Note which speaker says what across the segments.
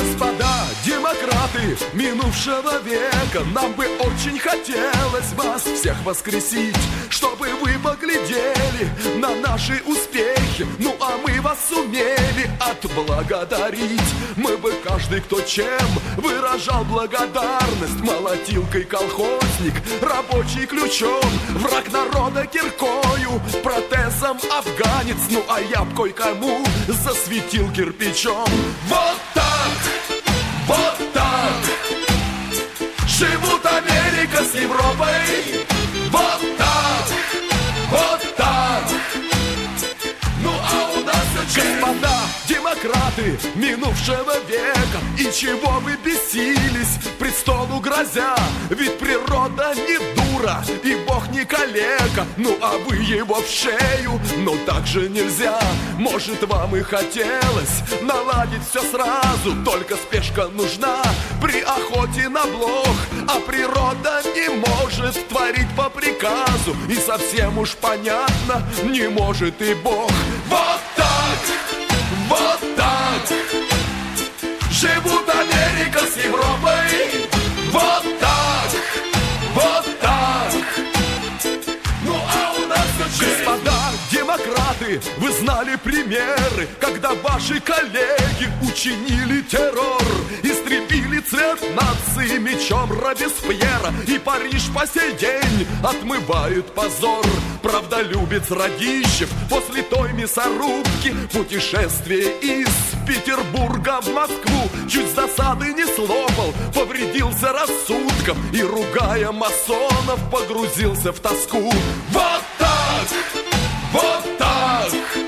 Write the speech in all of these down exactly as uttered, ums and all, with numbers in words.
Speaker 1: Господа демократы минувшего века, нам бы очень хотелось вас всех воскресить, чтобы вы поглядели на наши успехи, ну а мы вас сумели отблагодарить. Мы бы каждый, кто чем выражал благодарность: молотилкой колхозник, рабочий ключом, враг народа киркою, протезом афганец, ну а я б кое-кому засветил кирпичом. Вот так, вот так живут Америка с Европой. Вот так, вот так. Ну а у нас все. Господа демократы минувшего века, и чего вы бесились, престолу грозя? Ведь природа не дура, и Бог не калека. Ну а вы его в шею, но так же нельзя. Может, вам и хотелось наладить все сразу, только спешка нужна при охоте на блох, а природа не может творить по приказу, и совсем уж понятно, не может и Бог. Вот так, вот так живут Америка с Европой. Вот так, вот так. Ну а у нас все. Господа демократы, вы знали примеры, когда ваши коллеги учинили террор, истребили цвет нации мечом Робеспьера, и Париж по сей день отмывает позор. Правдолюбец Радищев после той мясорубки путешествие из Петербурга в Москву чуть с досады не слопал, повредился рассудком и, ругая масонов, погрузился в тоску. Вот так, вот так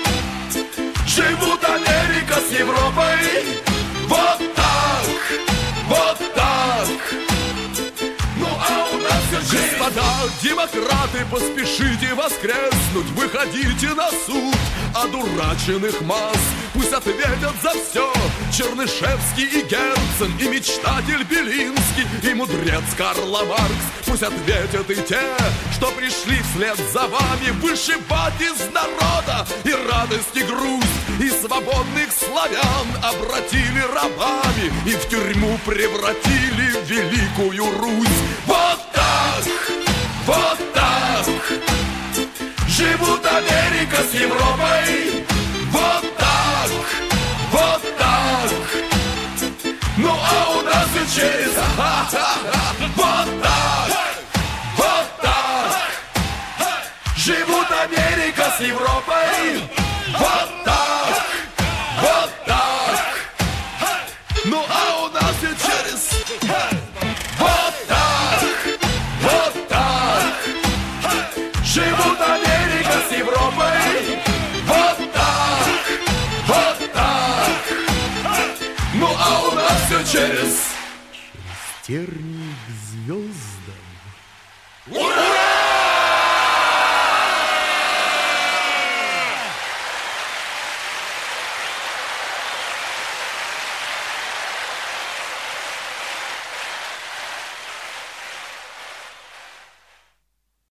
Speaker 1: живут Америка с Европой. Вот так, вот так. Ну а у нас все. Господа демократы, поспешите воскреснуть, выходите на суд одураченных масс. Пусть ответят за все Чернышевский и Герцен, и мечтатель Белинский, и мудрец Карл Маркс. Пусть ответят и те, что пришли вслед за вами вышибать из народа и радость, и грусть, и свободных славян обратили рабами и в тюрьму превратили великую Русь. Вот так, вот так живут Америка с Европой. Вот так, вот так. Ну а у нас и через. Вот так, вот так живут Америка с Европой. Вот так, вот так. Ну а у нас и через. Вот так, вот так живут Америка с Европой. Вот так, вот так. Ну а у нас все через.
Speaker 2: Тернии к звездам.
Speaker 1: Ура!